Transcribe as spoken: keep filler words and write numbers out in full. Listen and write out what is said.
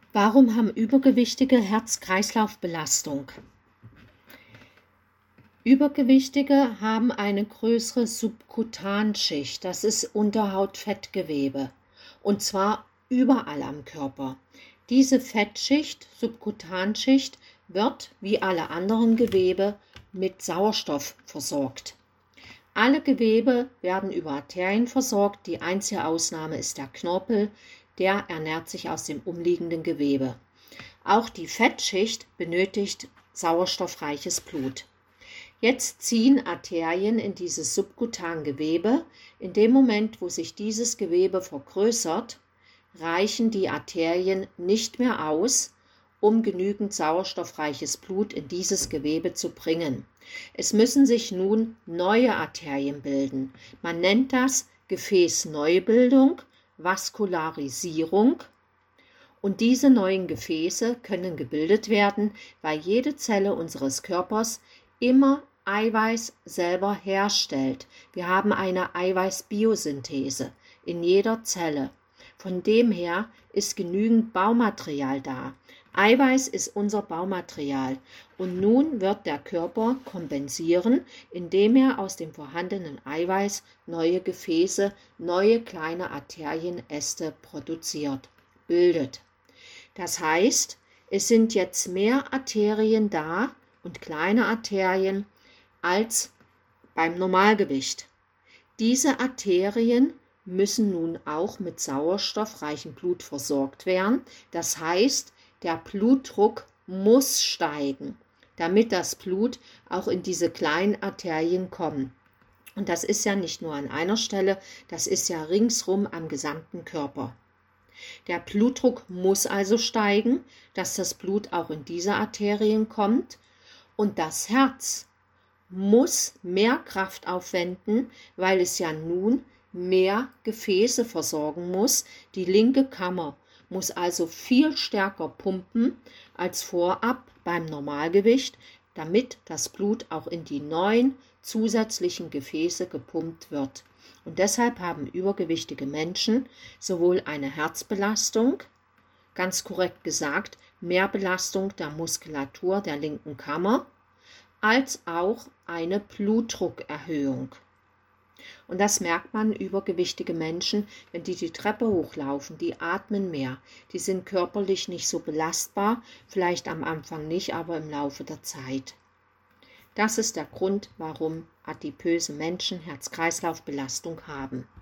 Warum haben Übergewichtige Herz-Kreislauf-Belastung? Übergewichtige haben eine größere Subkutanschicht, das ist Unterhautfettgewebe, und zwar überall am Körper. Diese Fettschicht, Subkutanschicht, wird wie alle anderen Gewebe mit Sauerstoff versorgt. Alle Gewebe werden über Arterien versorgt, die einzige Ausnahme ist der Knorpel, der ernährt sich aus dem umliegenden Gewebe. Auch die Fettschicht benötigt sauerstoffreiches Blut. Jetzt ziehen Arterien in dieses subkutane Gewebe. In dem Moment, wo sich dieses Gewebe vergrößert, reichen die Arterien nicht mehr aus, um genügend sauerstoffreiches Blut in dieses Gewebe zu bringen. Es müssen sich nun neue Arterien bilden. Man nennt das Gefäßneubildung, Vaskularisierung. Und diese neuen Gefäße können gebildet werden, weil jede Zelle unseres Körpers immer Eiweiß selber herstellt. Wir haben eine Eiweißbiosynthese in jeder Zelle. Von dem her ist genügend Baumaterial da. Eiweiß ist unser Baumaterial und nun wird der Körper kompensieren, indem er aus dem vorhandenen Eiweiß neue Gefäße, neue kleine Arterienäste produziert, bildet. Das heißt, es sind jetzt mehr Arterien da und kleine Arterien als beim Normalgewicht. Diese Arterien müssen nun auch mit sauerstoffreichem Blut versorgt werden. Das heißt, der Blutdruck muss steigen, damit das Blut auch in diese kleinen Arterien kommt. Und das ist ja nicht nur an einer Stelle, das ist ja ringsrum am gesamten Körper. Der Blutdruck muss also steigen, dass das Blut auch in diese Arterien kommt. Und das Herz muss mehr Kraft aufwenden, weil es ja nun mehr Gefäße versorgen muss. Die linke Kammer muss also viel stärker pumpen als vorab beim Normalgewicht, damit das Blut auch in die neuen zusätzlichen Gefäße gepumpt wird. Und deshalb haben übergewichtige Menschen sowohl eine Herzbelastung, ganz korrekt gesagt, Mehrbelastung der Muskulatur der linken Kammer, als auch eine Blutdruckerhöhung. Und das merkt man übergewichtige Menschen, wenn die die Treppe hochlaufen, die atmen mehr, die sind körperlich nicht so belastbar, vielleicht am Anfang nicht, aber im Laufe der Zeit. Das ist der Grund, warum adipöse Menschen Herz-Kreislauf-Belastung haben.